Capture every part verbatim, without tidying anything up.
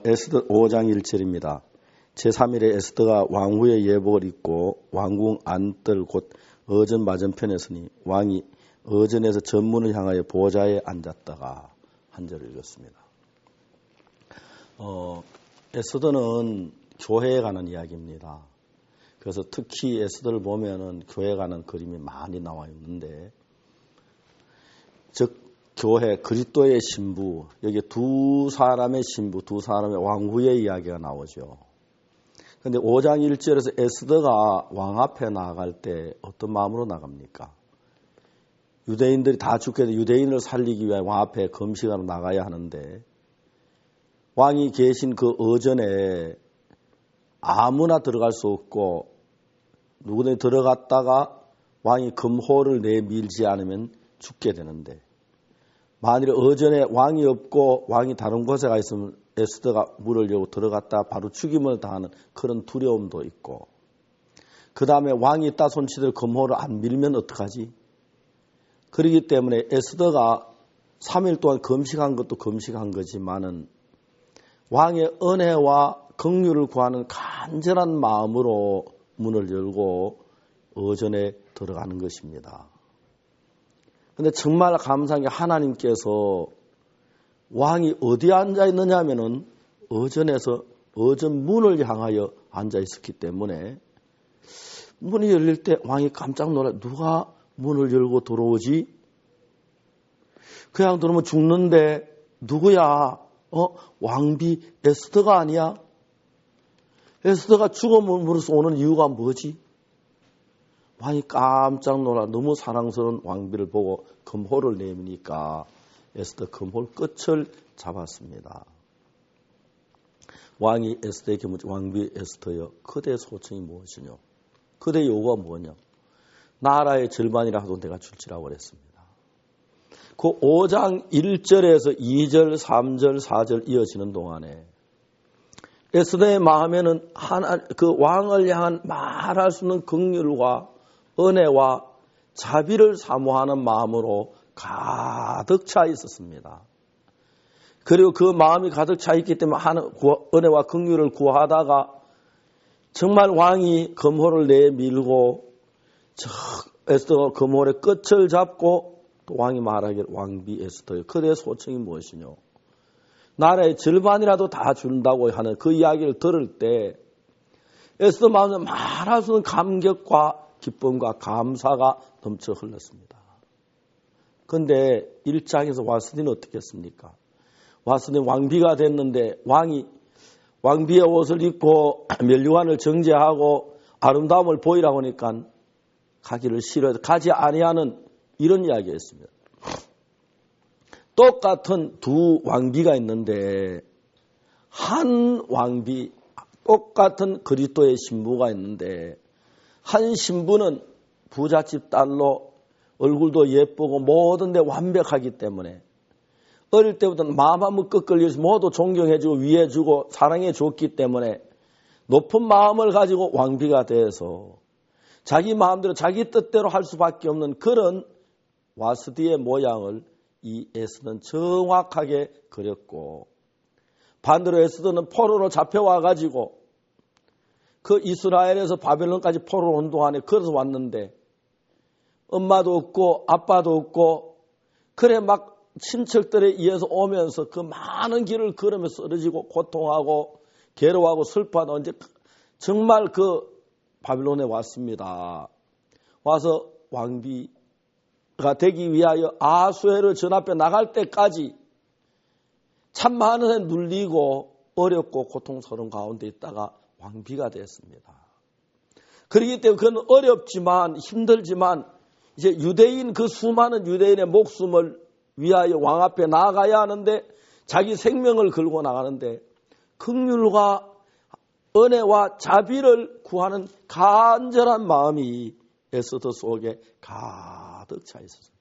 에스더 오 장 일 절입니다. 제삼 일에 에스더가 왕후의 예복을 입고 왕궁 안뜰 곧 어전 맞은편에 서니 왕이 어전에서 전문을 향하여 보좌에 앉았다가 한 절을 읽었습니다. 어, 에스더는 교회에 가는 이야기입니다. 그래서 특히 에스더를 보면은 교회에 가는 그림이 많이 나와 있는데, 즉 교회 그리스도의 신부, 여기 두 사람의 신부, 두 사람의 왕후의 이야기가 나오죠. 그런데 오 장 일 절에서 에스더가 왕 앞에 나아갈 때 어떤 마음으로 나갑니까? 유대인들이 다 죽게 돼 유대인을 살리기 위해 왕 앞에 금식하러 나가야 하는데, 왕이 계신 그 어전에 아무나 들어갈 수 없고 누구든지 들어갔다가 왕이 금호를 내밀지 않으면 죽게 되는데, 만일 어전에 왕이 없고 왕이 다른 곳에 가 있으면 에스더가 문을 열고 들어갔다 바로 죽임을 당하는 그런 두려움도 있고, 그 다음에 왕이 있다 손치들 금호를 안 밀면 어떡하지? 그렇기 때문에 에스더가 삼 일 동안 금식한 것도 금식한 거지만은 왕의 은혜와 긍휼을 구하는 간절한 마음으로 문을 열고 어전에 들어가는 것입니다. 그런데 정말 감사한 게 하나님께서 왕이 어디에 앉아 있느냐 하면은 어전에서 어전 문을 향하여 앉아 있었기 때문에 문이 열릴 때 왕이 깜짝 놀라, 누가 문을 열고 들어오지? 그냥 들어오면 죽는데 누구야? 어? 왕비 에스더가 아니야? 에스더가 죽음으로써 오는 이유가 뭐지? 왕이 깜짝 놀라 너무 사랑스러운 왕비를 보고 금호를 내미니까 에스더 금호 끝을 잡았습니다. 왕이 에스더에게 묻지, 왕비 에스더여, 그대의 소청이 무엇이뇨? 그대의 요구가 뭐냐? 나라의 절반이라 하도 내가 줄지라고 그랬습니다. 그 오 장 일 절에서 이 절, 삼 절, 사 절 이어지는 동안에 에스더의 마음에는 하나, 그 왕을 향한 말할 수 없는 긍휼과 은혜와 자비를 사모하는 마음으로 가득 차 있었습니다. 그리고 그 마음이 가득 차 있기 때문에 은혜와 긍휼을 구하다가 정말 왕이 금호를 내밀고 저 에스더가 금호의 끝을 잡고 또 왕이 말하기를 왕비 에스더여, 그대의 소청이 무엇이뇨? 나라의 절반이라도 다 준다고 하는 그 이야기를 들을 때 에스더 마음에 말할 수 없는 감격과 기쁨과 감사가 넘쳐 흘렀습니다. 그런데 일 장에서 와스디는 어떻게 했습니까? 와스디는 왕비가 됐는데 왕이 왕비의 옷을 입고 면류관을 정제하고 아름다움을 보이라고 하니까 가기를 싫어해서 가지 아니하는 이런 이야기였습니다. 똑같은 두 왕비가 있는데 한 왕비, 똑같은 그리스도의 신부가 있는데 한 신부는 부잣집 딸로 얼굴도 예쁘고 모든 데 완벽하기 때문에 어릴 때부터 마음 한번 끄끌려서 모두 존경해주고 위해주고 사랑해줬기 때문에 높은 마음을 가지고 왕비가 돼서 자기 마음대로 자기 뜻대로 할 수밖에 없는 그런 와스디의 모양을 이 에스더는 정확하게 그렸고, 반대로 에스더는 포로로 잡혀와가지고 그 이스라엘에서 바벨론까지 포로로 온 동안에 걸어서 왔는데 엄마도 없고 아빠도 없고 그래 막 친척들에 의해서 오면서 그 많은 길을 걸으면서 쓰러지고 고통하고 괴로워하고 슬퍼하다 언제 정말 그 바빌론에 왔습니다. 와서 왕비가 되기 위하여 아수에르 전 앞에 나갈 때까지 참 많은 데 눌리고 어렵고 고통스러운 가운데 있다가 왕비가 됐습니다. 그렇기 때문에 그건 어렵지만 힘들지만 이제 유대인 그 수많은 유대인의 목숨을 위하여 왕 앞에 나아가야 하는데 자기 생명을 걸고 나가는데 긍휼과 은혜와 자비를 구하는 간절한 마음이 에스더 속에 가득 차 있었습니다.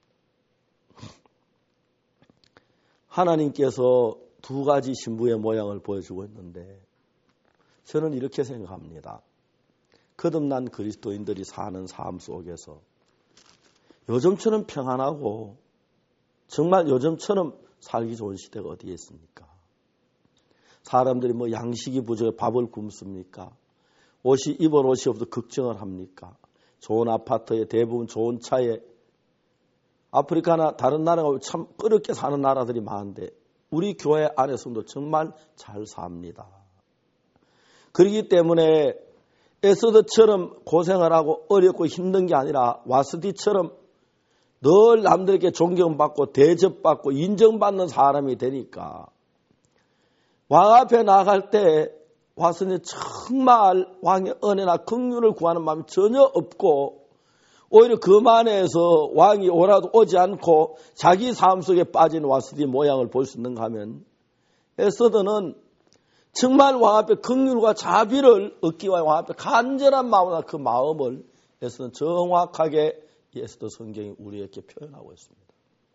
하나님께서 두 가지 신부의 모양을 보여주고 있는데 저는 이렇게 생각합니다. 거듭난 그리스도인들이 사는 삶 속에서 요즘처럼 평안하고 정말 요즘처럼 살기 좋은 시대가 어디에 있습니까? 사람들이 뭐 양식이 부족해 밥을 굶습니까? 옷이 입을 옷이 없어 걱정을 합니까? 좋은 아파트에 대부분 좋은 차에 아프리카나 다른 나라가 참 어렵게 사는 나라들이 많은데 우리 교회 안의 성도 정말 잘 삽니다. 그렇기 때문에 에스더처럼 고생을 하고 어렵고 힘든 게 아니라 와스디처럼 늘 남들에게 존경받고 대접받고 인정받는 사람이 되니까 왕 앞에 나갈 때 와스디는 정말 왕의 은혜나 긍휼을 구하는 마음이 전혀 없고 오히려 그만해서 왕이 오라도 오지 않고 자기 삶 속에 빠진 와스디 모양을 볼 수 있는가 하면 에스더는 정말 왕 앞에 긍휼과 자비를 얻기 위해 왕 앞에 간절한 마음으로 그 마음을 에스더는 정확하게 에스더 성경이 우리에게 표현하고 있습니다.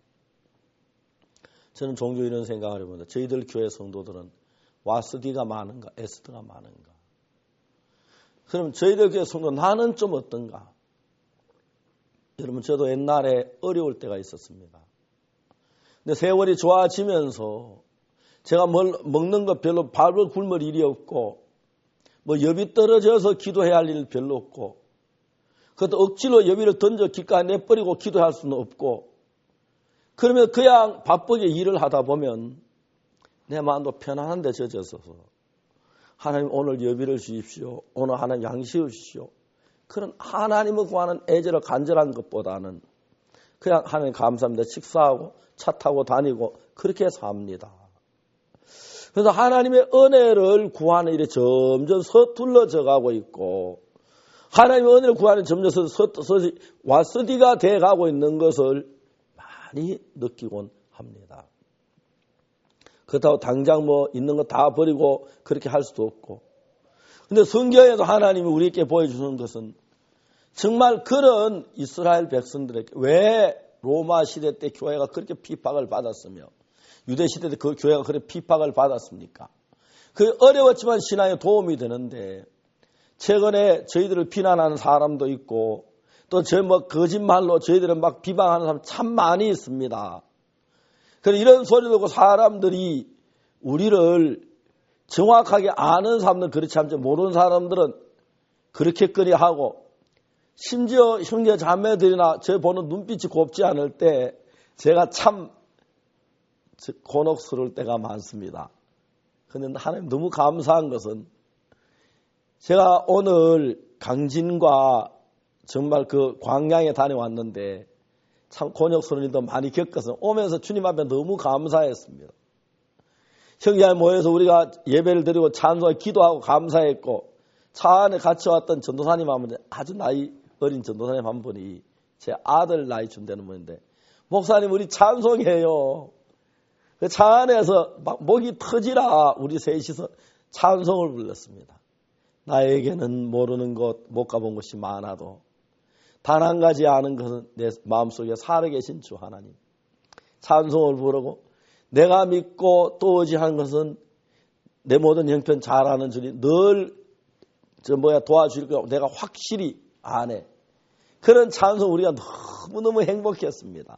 저는 종종 이런 생각을 해봅니다. 저희들 교회 성도들은 와스디가 많은가 에스더가 많은가. 그럼 저희들 교회 성도 나는 좀 어떤가. 여러분 저도 옛날에 어려울 때가 있었습니다. 근데 세월이 좋아지면서 제가 뭘 먹는 거 별로 밥을 굶을 일이 없고 뭐 여비 떨어져서 기도해야 할 일 별로 없고 그것도 억지로 여비를 던져 길가에 내버리고 기도할 수는 없고 그러면 그냥 바쁘게 일을 하다 보면 내 마음도 편안한 데 젖어서 하나님 오늘 여비를 주십시오. 오늘 하나님 양식을 주십시오. 그런 하나님을 구하는 애절을 간절한 것보다는 그냥 하나님 감사합니다. 식사하고 차 타고 다니고 그렇게 삽니다. 그래서 하나님의 은혜를 구하는 일이 점점 서툴러져 가고 있고 하나님의 은혜를 구하는 점점 서툴러져 와스디가 돼가고 있는 것을 많이 느끼곤 합니다. 그렇다고 당장 뭐 있는 거 다 버리고 그렇게 할 수도 없고 근데 성경에서 하나님이 우리에게 보여주는 것은 정말 그런 이스라엘 백성들에게 왜 로마 시대 때 교회가 그렇게 핍박을 받았으며 유대 시대 때 그 교회가 그렇게 핍박을 받았습니까? 그 어려웠지만 신앙에 도움이 되는데 최근에 저희들을 비난하는 사람도 있고 또 저 뭐 거짓말로 저희들은 막 비방하는 사람 참 많이 있습니다. 그래서 이런 소리 듣고 사람들이 우리를 정확하게 아는 사람들은 그렇지 않지 모르는 사람들은 그렇게거리 하고 심지어 형제 자매들이나 저 보는 눈빛이 곱지 않을 때 제가 참 곤혹스러울 때가 많습니다. 그런데 하나님 너무 감사한 것은 제가 오늘 강진과 정말 그 광양에 다녀왔는데 참 곤욕스러운 일도 많이 겪어서 오면서 주님 앞에 너무 감사했습니다. 형제에 모여서 우리가 예배를 드리고 찬송하고 기도하고 감사했고 차 안에 같이 왔던 전도사님 한 분, 아주 나이 어린 전도사님 한 분이 제 아들 나이쯤 되는 분인데 목사님 우리 찬송해요. 그 차 안에서 막 목이 터지라 우리 셋이서 찬송을 불렀습니다. 나에게는 모르는 곳 못 가본 곳이 많아도 단 한 가지 아는 것은 내 마음속에 살아계신 주 하나님. 찬송을 부르고 내가 믿고 또 의지하는 것은 내 모든 형편 잘 아는 주님 늘 저 뭐야 도와줄 거 내가 확실히 아네. 그런 찬송 우리가 너무너무 행복했습니다.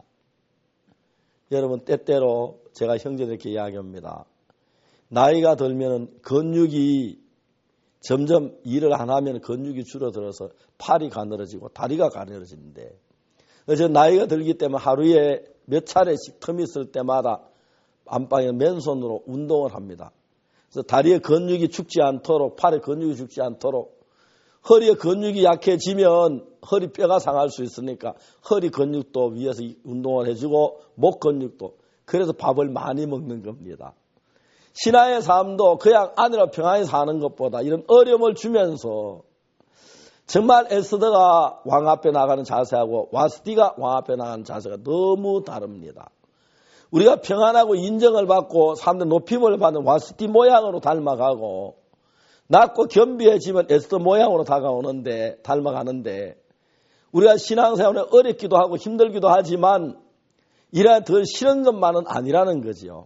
여러분 때때로 제가 형제들께 이야기합니다. 나이가 들면 근육이 점점 일을 안 하면 근육이 줄어들어서 팔이 가늘어지고 다리가 가늘어지는데 그래서 나이가 들기 때문에 하루에 몇 차례씩 틈이 있을 때마다 안방에 맨손으로 운동을 합니다. 그래서 다리에 근육이 죽지 않도록 팔에 근육이 죽지 않도록 허리에 근육이 약해지면 허리뼈가 상할 수 있으니까 허리 근육도 위에서 운동을 해주고 목 근육도 그래서 밥을 많이 먹는 겁니다. 신앙의 삶도 그냥 안으로 평안히 사는 것보다 이런 어려움을 주면서 정말 에스더가 왕 앞에 나가는 자세하고 와스디가 왕 앞에 나가는 자세가 너무 다릅니다. 우리가 평안하고 인정을 받고 사람들 높임을 받는 와스디 모양으로 닮아가고 낮고 겸비해지면 에스더 모양으로 다가오는데 닮아가는데 우리가 신앙생활에 어렵기도 하고 힘들기도 하지만 이런 더 싫은 것만은 아니라는 거지요.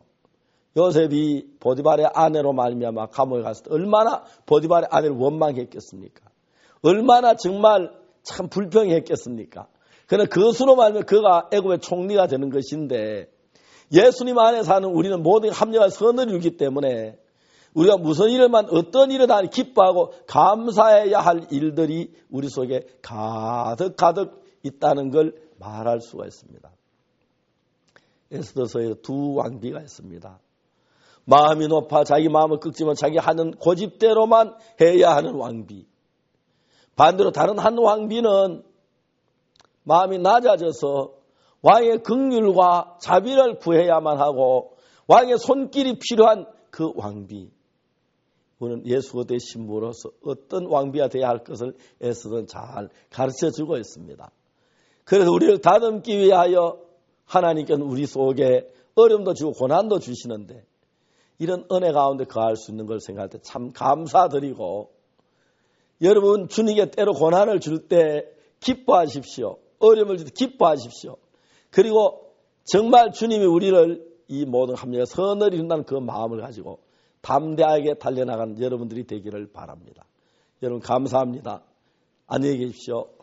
요셉이 보디발의 아내로 말미암아 감옥에 갔을 때 얼마나 보디발의 아내를 원망했겠습니까? 얼마나 정말 참 불평했겠습니까? 그러나 그것으로 말하면 그가 애굽의 총리가 되는 것인데 예수님 안에 사는 우리는 모든 합력한 선을 이루기 때문에 우리가 무슨 일만 어떤 일이다 기뻐하고 감사해야 할 일들이 우리 속에 가득 가득 있다는 걸 말할 수가 있습니다. 에스더서에 두 왕비가 있습니다. 마음이 높아 자기 마음을 꺾지만 자기 하는 고집대로만 해야 하는 왕비. 반대로 다른 한 왕비는 마음이 낮아져서 왕의 긍휼과 자비를 구해야만 하고 왕의 손길이 필요한 그 왕비. 우리는 예수의 신부로서 어떤 왕비가 되어야 할 것을 에스더는 잘 가르쳐주고 있습니다. 그래서 우리를 다듬기 위하여 하나님께는 우리 속에 어려움도 주고 고난도 주시는데 이런 은혜 가운데 거할 수 있는 걸 생각할 때 참 감사드리고 여러분 주님께 때로 고난을 줄 때 기뻐하십시오. 어려움을 줄 때 기뻐하십시오. 그리고 정말 주님이 우리를 이 모든 합력에 선을 이룬다는 그 마음을 가지고 담대하게 달려나가는 여러분들이 되기를 바랍니다. 여러분 감사합니다. 안녕히 계십시오.